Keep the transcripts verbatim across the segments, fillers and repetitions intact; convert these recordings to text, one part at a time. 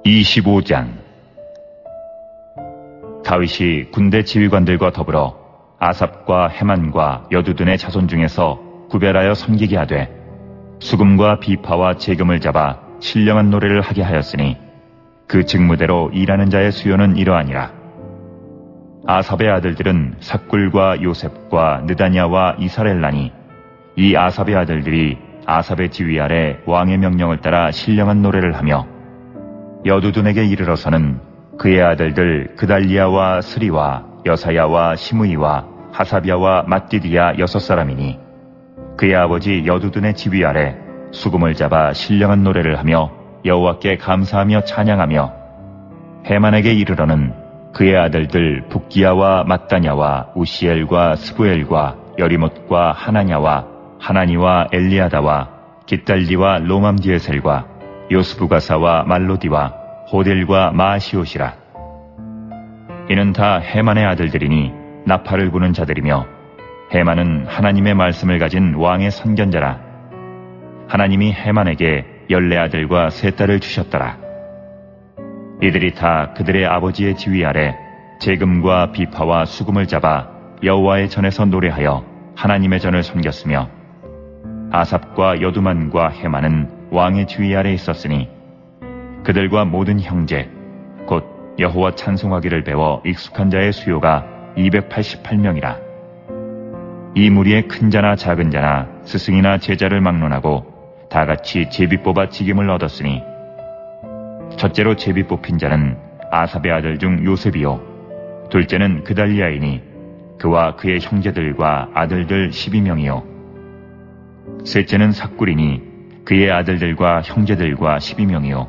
이십오 장. 다윗이 군대 지휘관들과 더불어 아삽과 헤만과 여두둔의 자손 중에서 구별하여 섬기게 하되 수금과 비파와 재금을 잡아 신령한 노래를 하게 하였으니 그 직무대로 일하는 자의 수요는 이러하니라. 아삽의 아들들은 삭굴과 요셉과 느다냐와 이사렐라니, 이 아삽의 아들들이 아삽의 지휘 아래 왕의 명령을 따라 신령한 노래를 하며 여두둔에게 이르러서는 그의 아들들 그달리아와 스리와 여사야와 시므이와 하사비아와 맏디디야 여섯 사람이니 그의 아버지 여두둔의 지휘 아래 수금을 잡아 신령한 노래를 하며 여호와께 감사하며 찬양하며 헤만에게 이르러는 그의 아들들 북기야와 맏다냐와 우시엘과 스부엘과 여리못과 하나냐와 하나니와 엘리아다와 깃달리와 로맘디에셀과 요스부가사와 말로디와 호델과 마시옷이라. 이는 다 헤만의 아들들이니 나팔을 부는 자들이며 헤만은 하나님의 말씀을 가진 왕의 선견자라. 하나님이 헤만에게 열네 아들과 세 딸을 주셨더라. 이들이 다 그들의 아버지의 지휘 아래 재금과 비파와 수금을 잡아 여호와의 전에서 노래하여 하나님의 전을 섬겼으며 아삽과 여두만과 헤만은 왕의 지휘 아래 있었으니 그들과 모든 형제 곧 여호와 찬송하기를 배워 익숙한 자의 수요가 이백팔십팔 명이라. 이 무리의 큰 자나 작은 자나 스승이나 제자를 막론하고 다같이 제비 뽑아 직임을 얻었으니 첫째로 제비 뽑힌 자는 아삽의 아들 중 요셉이요 둘째는 그달리아이니 그와 그의 형제들과 아들들 십이 명이요 셋째는 삭굴이니 그의 아들들과 형제들과 십이 명이요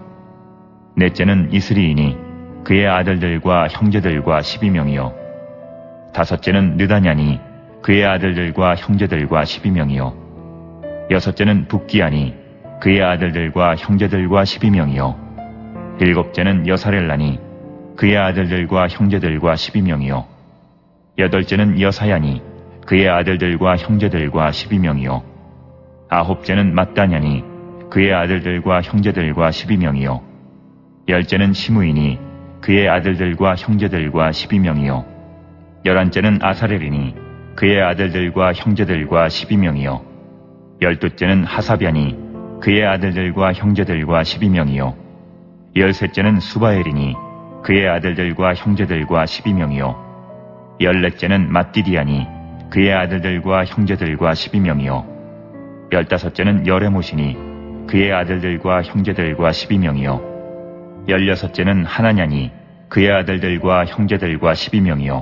넷째는 이스리이니 그의 아들들과 형제들과 십이 명이요 다섯째는 느다냐니 그의 아들들과 형제들과 십이 명이요 여섯째는 북기야니 그의 아들들과 형제들과 십이 명이요 일곱째는 여사렐라니 그의 아들들과 형제들과 십이 명이요 여덟째는 여사야니 그의 아들들과 형제들과 십이 명이요 아홉째는 맏다냐니 그의 아들들과 형제들과 십이 명이요 열째는 시므이니 그의 아들들과 형제들과 십이 명이요 열한째는 아사렐이니 그의 아들들과 형제들과 십이 명이요 열두째는 하사비아니 그의 아들들과 형제들과 십이 명이요 열셋째는 수바엘이니 그의 아들들과 형제들과 십이 명이요 열넷째는 맏디디아니 그의 아들들과 형제들과 십이 명이요 열다섯째는 여레못이니 그의 아들들과 형제들과 십이 명이요 열여섯째는 하나냐니 그의 아들들과 형제들과 십이 명이요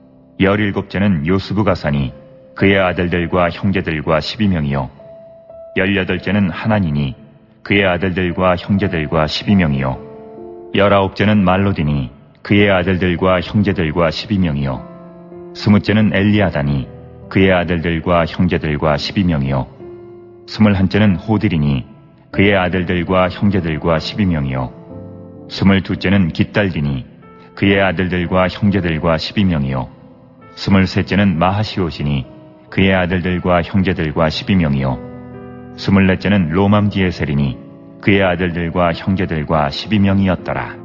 열일곱째는 요스부가사니 그의 아들들과 형제들과 십이 명이요 열여덟째는 하나니니 그의 아들들과 형제들과 십이 명이요 열아홉째는 말로디니 그의 아들들과 형제들과 십이 명이요 스무째는 엘리아다니 그의 아들들과 형제들과 십이 명이요 스물한째는 호딜이니 그의 아들들과 형제들과 십이 명이요 스물두째는 깃달디니 그의 아들들과 형제들과 십이 명이요 스물셋째는 마하시옷이니 그의 아들들과 형제들과 십이 명이요 스물넷째는 로맘디에셀이니 그의 아들들과 형제들과 십이 명이었더라.